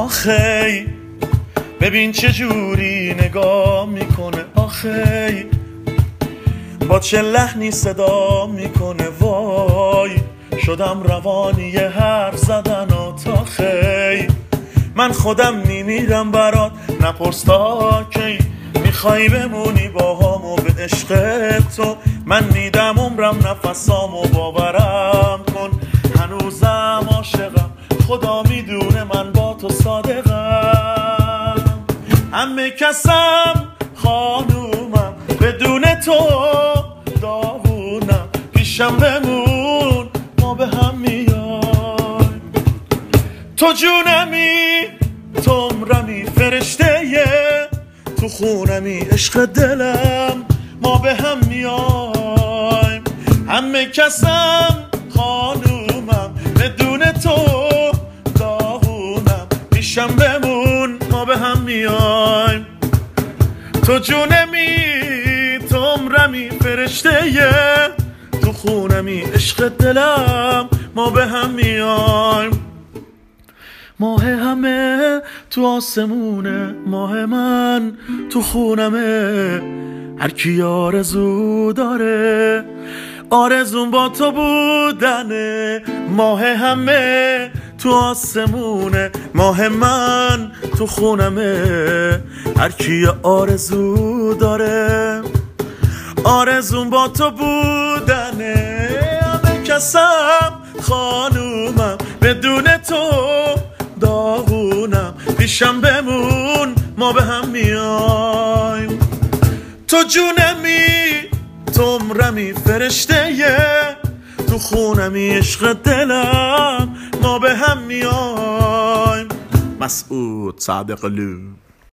آخی ببین چه جوری نگاه میکنه، آخی با چه لحنی صدا میکنه، وای شدم روانی حرف زدن تا خی. من خودم میمیرم برات، نپرس تا کی میخوای بمونی با همو به عشق تو. من میدم عمرم نفسامو باورم کن، هنوزم عاشقم خدا میدونه من با تو صادقم. همه کسم خانومم بدون تو داغونم، پیشم بمون ما به هم میایم. تو جونمی تو عمرمی فرشته تو خونمی عشق دلم ما به هم میایم. همه کسم خانومم بدون تو داغونم، پیشم بمون ما به هم میایم. تو جونمی تو عمرمی فرشته تو خونمی عشق دلم ما به هم میایم. ماه همه تو آسمونه، ماه من تو خونمه، هر کی آرزو داره آرزون با تو بودنه. ماه همه تو آسمونه، ماه من تو خونمه، هر کی آرزو داره آرزون با تو بودنه. همه کسم خانومم بدون تو داغونم، پیشم بمون ما به هم میایم. تو جونمی تو عمرمی فرشته تو خونمی عشق دلم ما به هم میایم. مسعود صادقلو.